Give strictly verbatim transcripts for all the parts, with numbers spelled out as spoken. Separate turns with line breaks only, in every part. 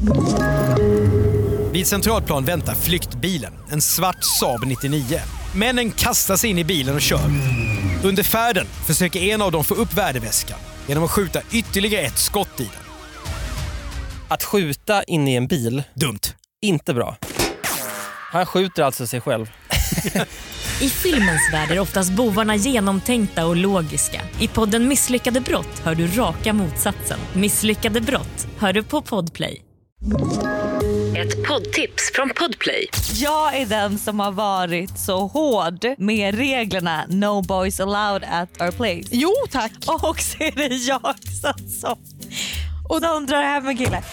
Vid Centralplan väntar flyktbilen, en svart Saab nittionio. Männen kastar sig in i bilen och kör. Under färden försöker en av dem få upp värdeväskan genom att skjuta ytterligare ett skott i den.
Att skjuta in i en bil,
dumt.
Inte bra. Han skjuter alltså sig själv.
I filmens värld är oftast bovarna genomtänkta och logiska. I podden Misslyckade brott hör du raka motsatsen. Misslyckade brott hör du på Podplay.
Ett poddtips från Podplay.
Jag är den som har varit så hård med reglerna No boys allowed at our place.
Jo, tack.
Och så är det jag som och de drar hem en kille.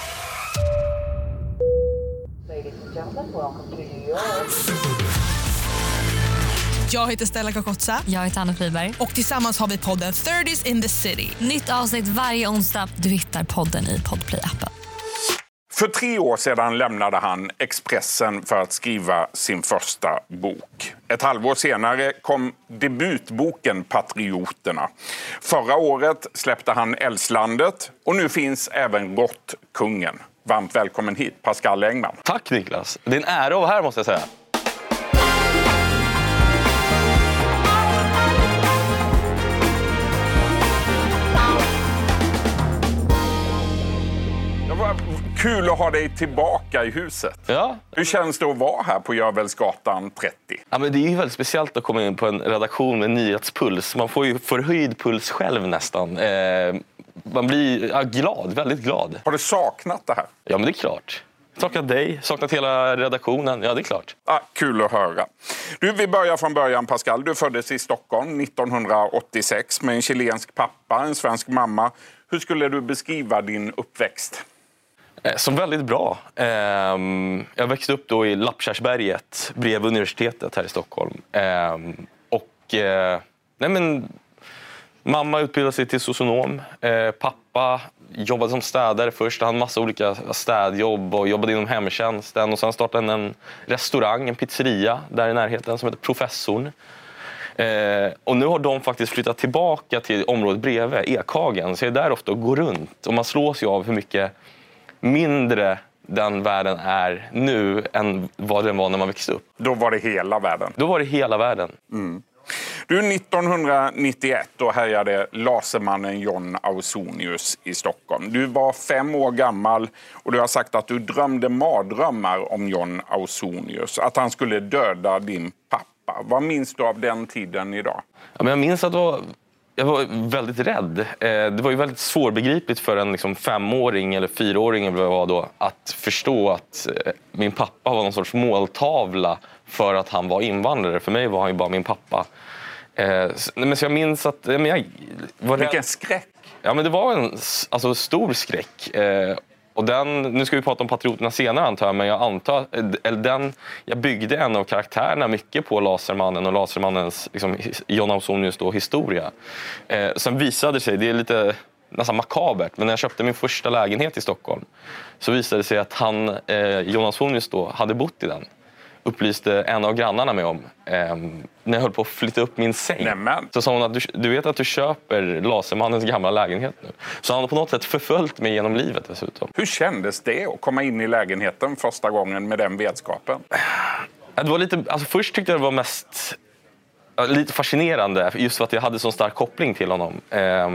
Jag heter Stella Kakotsa.
Jag heter Anna Friberg.
Och tillsammans har vi podden thirties in the city.
Nytt avsnitt varje onsdag. Du hittar podden i Podplay-appen.
För tre år sedan lämnade han Expressen för att skriva sin första bok. Ett halvår senare kom debutboken Patrioterna. Förra året släppte han Älvslandet och nu finns även Råttkungen. Varmt välkommen hit, Pascal Engman.
Tack Niklas, det är en ära att vara här måste jag säga.
Kul att ha dig tillbaka i huset.
Ja.
Hur känns det att vara här på Görvelsgatan trettio?
Ja, men det är ju väldigt speciellt att komma in på en redaktion med nyhetspuls. Man får ju förhöjd puls själv nästan. Eh, man blir ja, glad, väldigt glad.
Har du saknat det här?
Ja, men det är klart. Saknat dig, saknat hela redaktionen. Ja, det är klart.
Ah, kul att höra. Du, vi börjar från början, Pascal. Du föddes i Stockholm nittonhundraåttiosex med en chilensk pappa, en svensk mamma. Hur skulle du beskriva din uppväxt?
Som väldigt bra. Jag växte upp då i Lappkärrsberget bredvid universitetet här i Stockholm. Och nej men, mamma utbildade sig till socionom. Pappa jobbade som städare först. Han hade massa olika städjobb och jobbade inom hemtjänsten. Och sen startade han en restaurang, en pizzeria där i närheten som heter Professorn. Och nu har de faktiskt flyttat tillbaka till området bredvid, Ekhagen. Så jag är där ofta och går runt. Och man slås ju av hur mycket mindre den världen är nu än vad den var när man växte upp.
Då var det hela världen?
Då var det hela världen.
Mm. Du, nittonhundranittioett då härjade lasermannen John Ausonius i Stockholm. Du var fem år gammal och du har sagt att du drömde mardrömmar om John Ausonius. Att han skulle döda din pappa. Vad minns du av den tiden idag?
Ja, men jag minns att det var... Jag var väldigt rädd. Det var ju väldigt svårbegripligt för en liksom femåring eller fyraåring eller vad det var då, att förstå att min pappa var någon sorts måltavla för att han var invandrare. För mig var han ju bara min pappa. Men så jag minns att... Men jag var rädd.
Vilken skräck!
Ja, men det var en alltså, stor skräck. Och den, nu ska vi prata om Patrioterna senare antar jag, men jag antar, eller den, jag byggde en av karaktärerna mycket på Lasermannen och Lasermannens liksom, John Ausonius då, historia. Eh, sen visade det sig, det är lite nästan makabert, men när jag köpte min första lägenhet i Stockholm så visade det sig att han, eh, John Ausonius då, hade bott i den. Upplyste en av grannarna med om eh, när jag höll på att flytta upp min säng.
Nämen.
Så sa hon att du, du vet att du köper Lasermannens gamla lägenhet nu. Så han har på något sätt förföljt mig genom livet dessutom.
Hur kändes det att komma in i lägenheten första gången med den vetskapen?
Det var lite, alltså först tyckte jag det var mest lite fascinerande just för att jag hade så stark koppling till honom. Eh,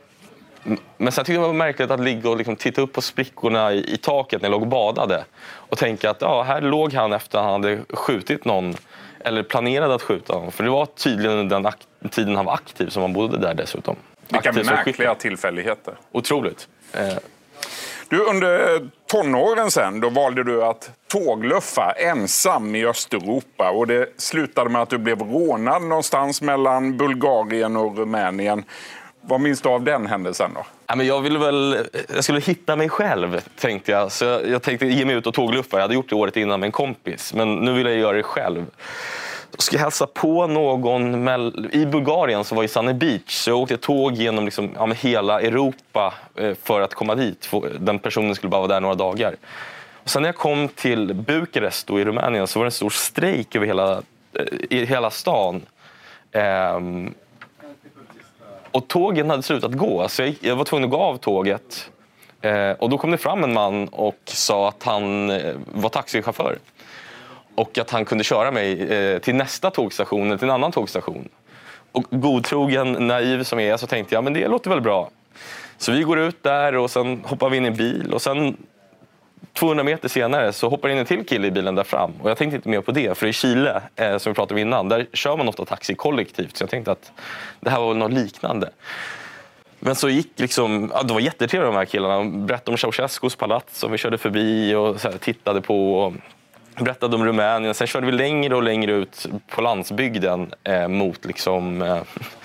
Men sen tyckte jag det var märkligt att ligga och liksom titta upp på sprickorna i, i taket när jag låg och badade. Och tänka att ja, här låg han efter att han hade skjutit någon. Eller planerade att skjuta någon. För det var tydligen den akt- tiden han var aktiv som han bodde där dessutom.
Vilka märkliga tillfälligheter.
Otroligt. Eh.
Du, under tonåren sen, då valde du att tågluffa ensam i Östeuropa. Och det slutade med att du blev rånad någonstans mellan Bulgarien och Rumänien. Vad minns du av den händelsen då?
Ja, men jag ville väl, jag skulle hitta mig själv tänkte jag. Så jag, jag tänkte ge mig ut och tågluffa. Jag hade gjort det året innan med en kompis. Men nu vill jag göra det själv. Jag ska hälsa på någon i Bulgarien som var i Sunny Beach. Så jag åkte tåg genom liksom, ja, hela Europa för att komma dit. Den personen skulle bara vara där några dagar. Och sen när jag kom till Bukarest då, i Rumänien så var det en stor strejk över hela, i hela stan. Ehm, Och tågen hade slutat gå. Så jag, jag var tvungen att gå av tåget. Eh, och då kom det fram en man och sa att han eh, var taxichaufför. Och att han kunde köra mig eh, till nästa tågstation eller till en annan tågstation. Och godtrogen, naiv som jag är, så tänkte jag, men det låter väl bra. Så vi går ut där och sen hoppar vi in i en bil. Och sen tvåhundra meter senare så hoppar in en till kille i bilen där fram. Och jag tänkte inte mer på det, för i Chile, eh, som vi pratade om innan, där kör man ofta taxi kollektivt. Så jag tänkte att det här var väl något liknande. Men så gick liksom, ja, det var jättetrevliga de här killarna. De berättade om Ceausescus palats som vi körde förbi och så här, tittade på. Och berättade om Rumänien. Sen körde vi längre och längre ut på landsbygden eh, mot liksom... Eh,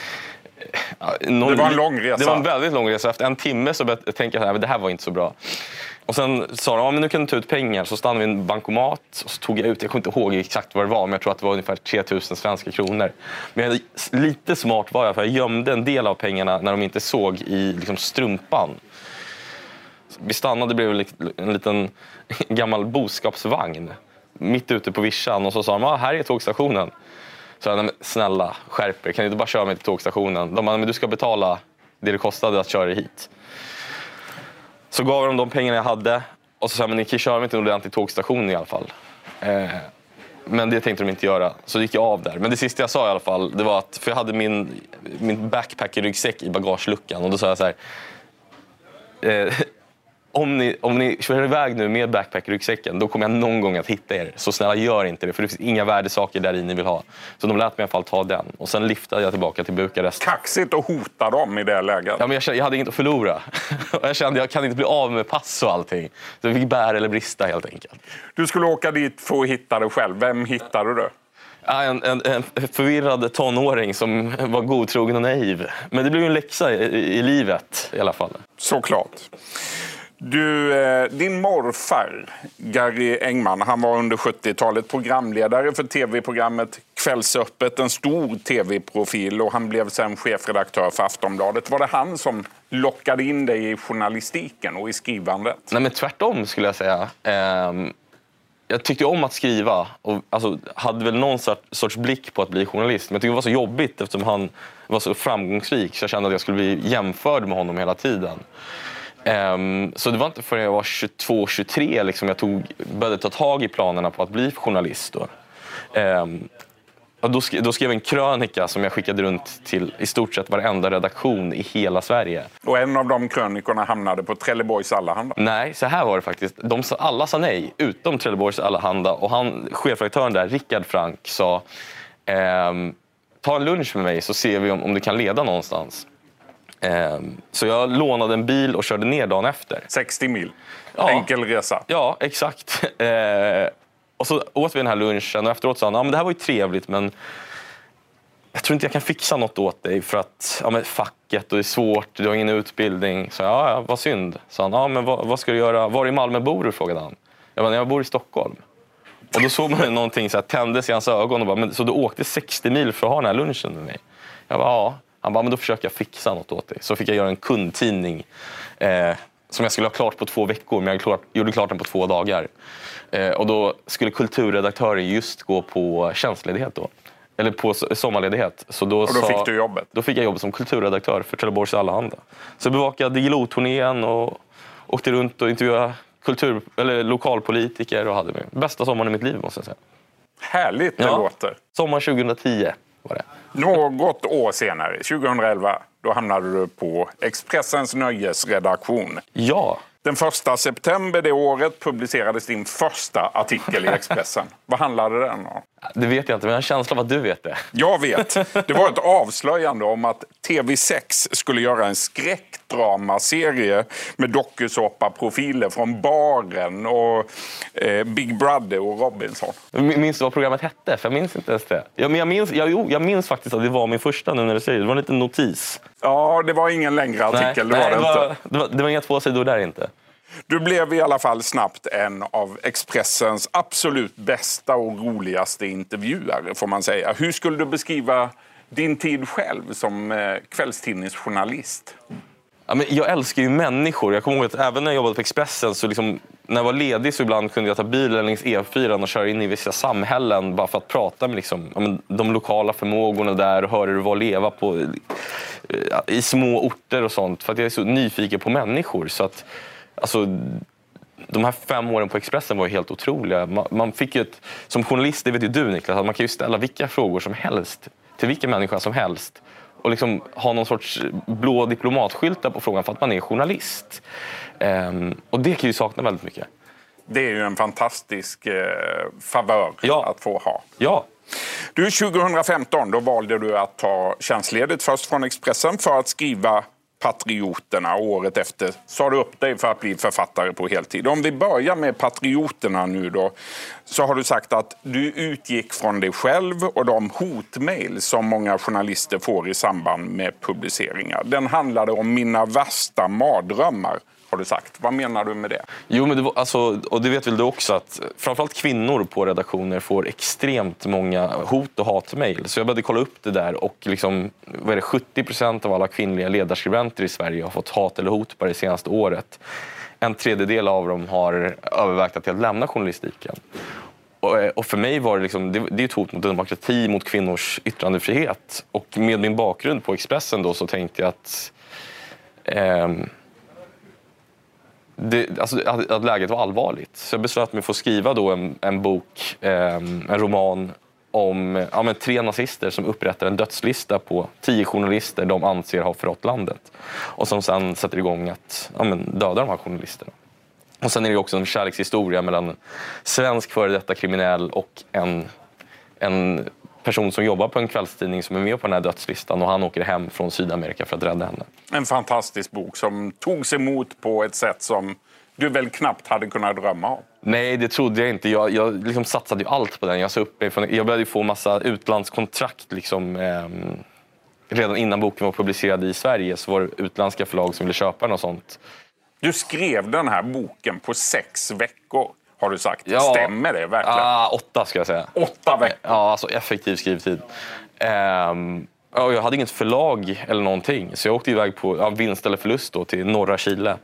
någon,
det var en lång resa.
Det var en väldigt lång resa. Efter en timme så började jag tänka att det här var inte så bra. Och sen sa de, ja, men nu kan du ta ut pengar. Så stannade vi i en bankomat och så tog jag ut, jag kommer inte ihåg exakt vad det var, men jag tror att det var ungefär tre tusen svenska kronor. Men jag, lite smart var jag, för jag gömde en del av pengarna när de inte såg i liksom, strumpan. Vi stannade bredvid en liten gammal boskapsvagn mitt ute på vischan och så sa de, ah, här är tågstationen. Så jag, snälla, skärper, kan du inte bara köra mig till tågstationen? De sa, men du ska betala det det kostade att köra hit. Så gav de de pengarna jag hade och så sa, men ni kan köra mig till en ordentlig tågstation i alla fall. Eh, men det tänkte de inte göra, så gick jag av där. Men det sista jag sa i alla fall, det var att, för jag hade min, min backpacker-ryggsäck i bagageluckan och då sa jag så här, eh, Om ni, om ni kör iväg nu med backpack-ryggsäcken, då kommer jag någon gång att hitta er. Så snälla, gör inte det, för det finns inga värdesaker där i ni vill ha. Så de lät mig i alla fall ta den. Och sen liftade jag tillbaka till Bukarest.
Kaxigt att hota dem i det läget.
Ja, men jag, jag hade inget att förlora. Jag kände att jag kan inte bli av med pass och allting. Så jag fick bära eller brista helt enkelt.
Du skulle åka dit för att hitta dig själv. Vem hittade du?
Ja, en, en, en förvirrad tonåring som var godtrogen och naiv. Men det blev ju en läxa i, i, i livet i alla fall.
Såklart. Du, eh, din morfar, Gary Engman, han var under sjuttiotalet programledare för tv-programmet Kvällsöppet, en stor tv-profil, och han blev sen chefredaktör för Aftonbladet. Var det han som lockade in dig i journalistiken och i skrivandet?
Nej, men tvärtom skulle jag säga. Ehm, jag tyckte om att skriva och alltså, hade väl någon sorts blick på att bli journalist. Men jag tyckte det var så jobbigt eftersom han var så framgångsrik, så jag kände att jag skulle bli jämförd med honom hela tiden. Um, så det var inte förrän jag var tjugotvå tjugotre liksom jag tog, började ta tag i planerna på att bli journalist. Då. Um, och då, sk- då skrev jag en krönika som jag skickade runt till i stort sett varenda redaktion i hela Sverige.
Och en av de krönikorna hamnade på Trelleborgs Allehanda?
Nej, så här var det faktiskt. De sa, alla sa nej, utom Trelleborgs Allehanda. Och han, chefredaktören där, Rickard Frank, sa um, ta en lunch med mig så ser vi om, om du kan leda någonstans. Så jag lånade en bil och körde ner dagen efter.
sextio mil.
Ja.
Enkel resa.
Ja, exakt. Eh, och så åt vi den här lunchen och efteråt sa han, ja, men det här var ju trevligt, men jag tror inte jag kan fixa något åt dig för att ja, men facket och det är svårt, du har ingen utbildning. Så ja, ja, vad synd. Så han, ja, men vad, vad ska du göra? Var i Malmö bor du? Frågade han. Jag bara, jag bor i Stockholm. Och då såg man någonting så här, tändes i hans ögon och bara, men, så du åkte sextio mil för att ha den här lunchen med mig? Jag bara, ja. Han bara, men då försöker jag fixa något åt dig. Så fick jag göra en kundtidning eh, som jag skulle ha klart på två veckor, men jag klart, gjorde klart den på två dagar. Eh, och då skulle kulturredaktörer just gå på tjänstledighet då. Eller på sommarledighet. Så då
och då
sa,
fick du jobbet?
Då fick jag jobb som kulturredaktör för Trelleborgs Allehanda. Så jag bevakade Diggiloo-turnén och åkte runt och intervjuade kultur, eller lokalpolitiker och hade mig. Bästa sommaren i mitt liv, måste jag säga.
Härligt det
ja.
låter.
Sommar tjugohundratio var det.
Något år senare, tjugohundraelva, då hamnade du på Expressens nöjesredaktion.
Ja.
Den första september det året publicerades din första artikel i Expressen. Vad handlade den om?
Det vet jag inte, men jag har en känsla av att du vet det.
Jag vet. Det var ett avslöjande om att T V sex skulle göra en skräckdramaserie med dokusåpa-profiler från Baren och eh, Big Brother och Robinson.
Minns du vad programmet hette? För jag minns inte ens det. Ja, men jag, minns, jag, jo, jag minns faktiskt att det var min första nu när du säger det. Det var en liten notis.
Ja, det var ingen längre artikel.
Nej,
det, var
nej,
det,
det, var,
inte.
Det, var, det var inga två sidor där inte.
Du blev i alla fall snabbt en av Expressens absolut bästa och roligaste intervjuare, får man säga. Hur skulle du beskriva din tid själv som eh, kvällstidningsjournalist?
Ja, men jag älskar ju människor. Jag kommer ihåg att även när jag jobbade på Expressen så liksom, när jag var ledig så ibland kunde jag ta bilen längs E fyra och köra in i vissa samhällen bara för att prata med liksom, ja, men de lokala förmågorna där och höra hur det var att leva på, i små orter och sånt. För att jag är så nyfiken på människor. Så att alltså, de här fem åren på Expressen var ju helt otroliga. Man, man fick ju ett, som journalist, det vet ju du Niklas, att man kan ju ställa vilka frågor som helst till vilken människa som helst. Och liksom ha någon sorts blå diplomatskyltar på frågan för att man är journalist. Um, och det kan ju sakna väldigt mycket.
Det är ju en fantastisk eh, favör
ja.
att få ha.
Ja.
Du, tjugohundrafemton då valde du att ta tjänstledigt först från Expressen för att skriva Patrioterna. Året efter sa du upp dig för att bli författare på heltid. Om vi börjar med Patrioterna nu då, så har du sagt att du utgick från dig själv och de hotmail som många journalister får i samband med publiceringar. Den handlade om mina värsta mardrömmar, har du sagt. Vad menar du med det?
Jo, men det var, alltså, och det vet väl du också, att framförallt kvinnor på redaktioner får extremt många hot och hatmejl. Så jag började kolla upp det där och liksom, vad är det, sjuttio procent av alla kvinnliga ledarskribenter i Sverige har fått hat eller hot på det senaste året. En tredjedel av dem har övervägt att lämna journalistiken. Och, och för mig var det, liksom, det, det är ett hot mot demokrati, mot kvinnors yttrandefrihet. Och med min bakgrund på Expressen då så tänkte jag att... Ehm, Det, alltså, att, att läget var allvarligt. Så jag beslöt mig för att skriva då en, en bok, eh, en roman om ja, men tre nazister som upprättar en dödslista på tio journalister de anser har förrått landet. Och som sen sätter igång att ja, men döda de här journalisterna. Och sen är det också en kärlekshistoria mellan en svensk före detta kriminell och en, en person som jobbar på en kvällstidning som är med på den här dödslistan, och han åker hem från Sydamerika för att rädda henne. En
fantastisk bok som togs emot på ett sätt som du väl knappt hade kunnat drömma om.
Nej, det trodde jag inte. Jag, jag liksom satsade ju allt på den. Jag, så uppe från, jag började få massa utlandskontrakt liksom, eh, redan innan boken var publicerad i Sverige, så var det utländska förlag som ville köpa den och sånt.
Du skrev den här boken på sex veckor. Har du sagt?
Ja,
stämmer det verkligen?
Ah, åtta ska jag säga.
Åtta veckor?
Ja, alltså effektiv skrivtid. Um, ja, jag hade inget förlag eller någonting. Så jag åkte iväg på ja, vinst eller förlust då, till norra Chile.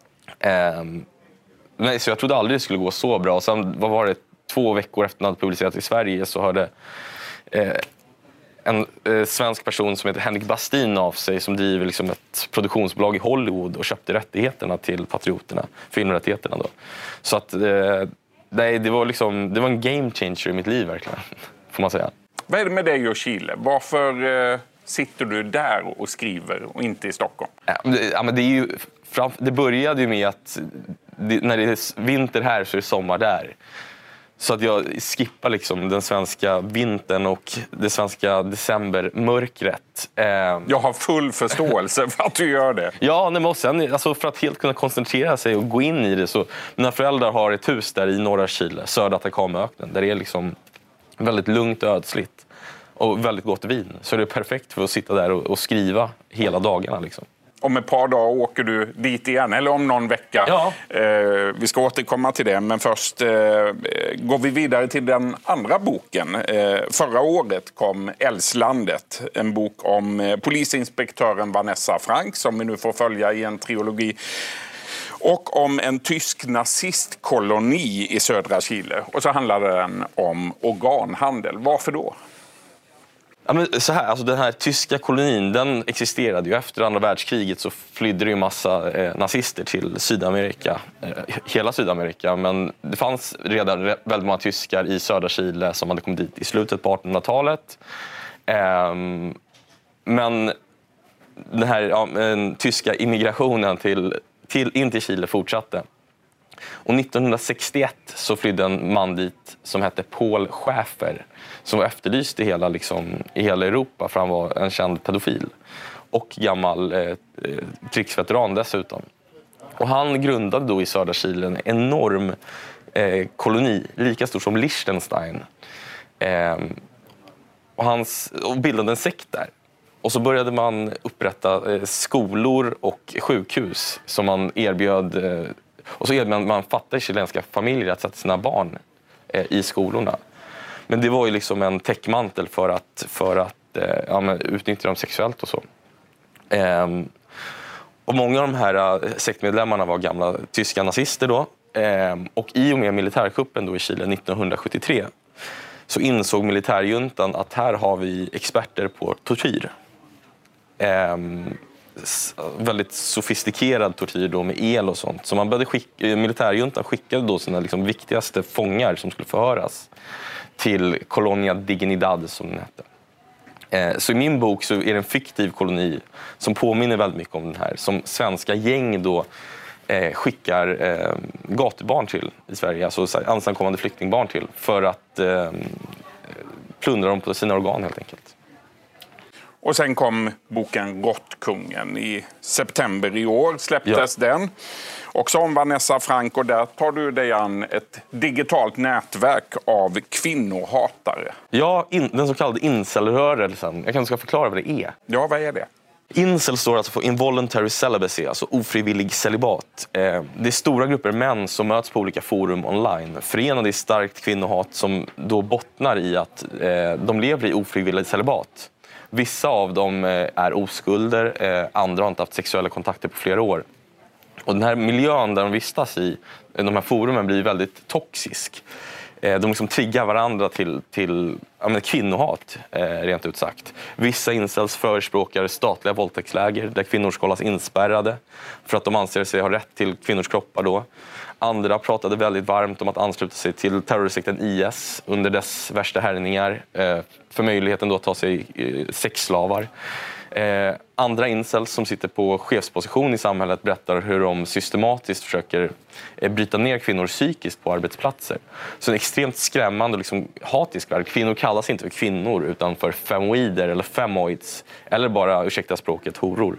Um, nej, så jag trodde aldrig det skulle gå så bra. Och sen vad var det, två veckor efter att jag hade publicerat i Sverige så hörde eh, en eh, svensk person som heter Henrik Bastin av sig, som driver liksom ett produktionsbolag i Hollywood och köpte rättigheterna till Patrioterna, filmrättigheterna då. Så att eh, nej, det var liksom det var en game changer i mitt liv verkligen, får man säga.
Vad är det med dig och Chile? Varför eh, sitter du där och skriver och inte i Stockholm?
Ja, men det, ja, men det är ju det började ju med att det, när det är vinter här så är det sommar där. Så att jag skippar liksom den svenska vintern och det svenska decembermörkret. Eh,
jag har full förståelse för att du gör det.
Ja, nej, men sen, alltså för att helt kunna koncentrera sig och gå in i det. Så mina föräldrar har ett hus där i norra Chile, södra Atacamaöknen, där det är liksom väldigt lugnt och ödsligt och väldigt gott vin. Så det är perfekt för att sitta där och, och skriva hela dagarna liksom.
Om ett par dagar åker du dit igen, eller om någon vecka.
Ja.
Eh, vi ska återkomma till det, men först eh, går vi vidare till den andra boken. Eh, förra året kom Älvslandet, en bok om eh, polisinspektören Vanessa Frank, som vi nu får följa i en trilogi. Och om en tysk nazistkoloni i södra Chile. Och så handlade den om organhandel. Varför då?
Ja, men så här, alltså den här tyska kolonin, den existerade ju efter andra världskriget, så flydde det ju massa eh, nazister till Sydamerika, eh, hela Sydamerika, men det fanns redan väldigt många tyskar i södra Chile som hade kommit dit i slutet på artonhundratalet. Eh, men den här ja, den tyska immigrationen till, till, in till Chile fortsatte. Och nittonhundrasextioett så flydde en man dit som hette Paul Schäfer, som var efterlyst i hela, liksom, i hela Europa, för han var en känd pedofil och gammal eh, krigsveteran dessutom. Och han grundade då i södra Chile en enorm eh, koloni, lika stor som Liechtenstein. Eh, och, hans, och bildade en sekt där. Och så började man upprätta eh, skolor och sjukhus som man erbjöd. Eh, och så erbjöd man fattiga chilenska familjer att sätta sina barn eh, i skolorna. Men det var ju liksom en täckmantel för att, för att eh, ja, men utnyttja dem sexuellt och så. Ehm, och många av de här sektmedlemmarna var gamla tyska nazister då. Ehm, och i och med militärkuppen då i Chile nittonhundrasjuttiotre så insåg militärjuntan att här har vi experter på tortyr. Ehm, väldigt sofistikerad tortyr då med el och sånt. Så man började skicka, militärjuntan skickade då sina liksom viktigaste fångar som skulle förhöras till Colonia Dignidad som den hette. Eh, så i min bok så är det en fiktiv koloni som påminner väldigt mycket om den här. Som svenska gäng då eh, skickar eh, gatubarn till i Sverige. Alltså ensamkommande flyktingbarn till. För att eh, plundra dem på sina organ helt enkelt.
Och sen kom boken Råttkungen i september i år släpptes ja. den. Också om Vanessa Frank, och där tar du dig an ett digitalt nätverk av kvinnohatare.
Ja, in, den så kallade incelrörelsen. Jag kanske ska förklara vad det är.
Ja, vad är det?
Incel står alltså för involuntary celibacy, alltså ofrivillig celibat. Eh, det är stora grupper män som möts på olika forum online. Förenade i starkt kvinnohat som då bottnar i att eh, de lever i ofrivillig celibat. Vissa av dem eh, är oskulder, eh, andra har inte haft sexuella kontakter på flera år. Och den här miljön där de vistas i, de här forumen, blir väldigt toxisk. De liksom triggar varandra till, till ja, men kvinnohat, eh, rent ut sagt. Vissa incels förespråkar statliga våldtäktsläger där kvinnor ska hållas inspärrade för att de anser sig ha rätt till kvinnors kroppar då. Andra pratade väldigt varmt om att ansluta sig till terrorsekten I S under dess värsta härningar eh, för möjligheten då att ta sig eh, sexslavar. Eh, andra incels som sitter på chefsposition i samhället berättar hur de systematiskt försöker eh, bryta ner kvinnor psykiskt på arbetsplatser. Så en extremt skrämmande och liksom hatisk värld. Kvinnor kallas inte för kvinnor utan för femoider eller femoids eller bara, ursäkta språket, horor.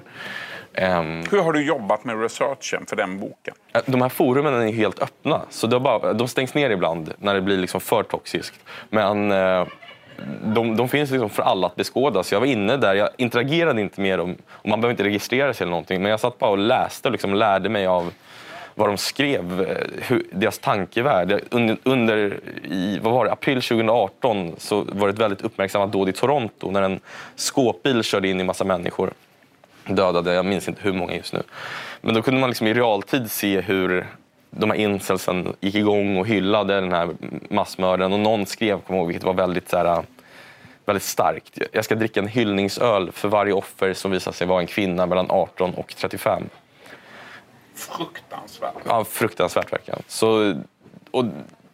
Um,
Hur har du jobbat med researchen för den boken?
De här forumen är helt öppna, så det bara, de stängs ner ibland när det blir liksom för toxiskt. Men uh, de, de finns liksom för alla att beskåda. Så jag var inne där, jag interagerade inte med dem och man behöver inte registrera sig eller någonting. Men jag satt bara och läste och liksom lärde mig av vad de skrev, hur, deras tankevärld. Under, under i, vad var det, april tjugoarton så var det ett väldigt uppmärksammat dåd i Toronto när en skåpbil körde in i massa människor. Dödade, jag minns inte hur många just nu. Men då kunde man liksom i realtid se hur de här incelsen gick igång och hyllade den här massmördaren. Och någon skrev, kommer ihåg, vilket var väldigt, så här, väldigt starkt. Jag ska dricka en hyllningsöl för varje offer som visar sig vara en kvinna mellan arton och trettiofem.
Fruktansvärt.
Ja, fruktansvärt verkligen. Så, och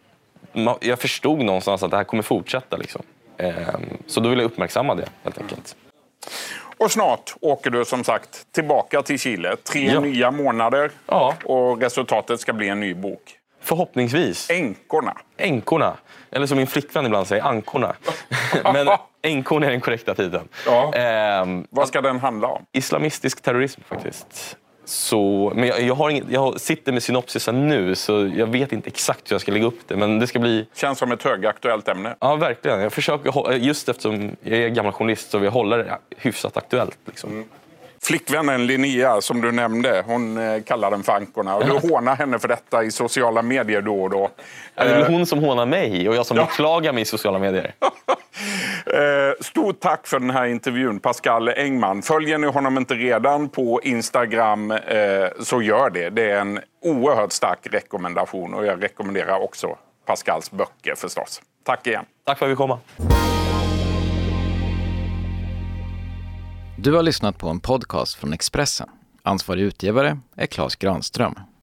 jag förstod någonstans att det här kommer fortsätta. Liksom. Så då vill jag uppmärksamma det helt enkelt.
Och snart åker du som sagt tillbaka till Chile. Tre
ja.
nya månader
ja.
och resultatet ska bli en ny bok.
Förhoppningsvis.
Änkorna.
Änkorna. Eller som min flickvän ibland säger, ankorna. Men änkorna är den korrekta tiden.
Ja.
Ehm,
Vad ska den handla om?
Islamistisk terrorism faktiskt. Så, men jag, jag, har inget, jag sitter med synopsisen nu så jag vet inte exakt hur jag ska lägga upp det. Men det ska bli...
Känns som ett högaktuellt ämne.
Ja, verkligen. Jag försöker, just eftersom jag är gammal journalist så vill jag hålla det hyfsat aktuellt. Liksom.
Mm. Flickvännen Linnea som du nämnde, hon eh, kallar den för ankorna. Och du hånar henne för detta i sociala medier då och då.
Det är hon som hånar mig och jag som ja. beklagar mig i sociala medier.
eh, stort tack för den här intervjun, Pascal Engman. Följer ni honom inte redan på Instagram eh, så gör det. Det är en oerhört stark rekommendation och jag rekommenderar också Pascals böcker förstås. Tack igen.
Tack för att vi kom.
Du har lyssnat på en podcast från Expressen. Ansvarig utgivare är Claes Granström.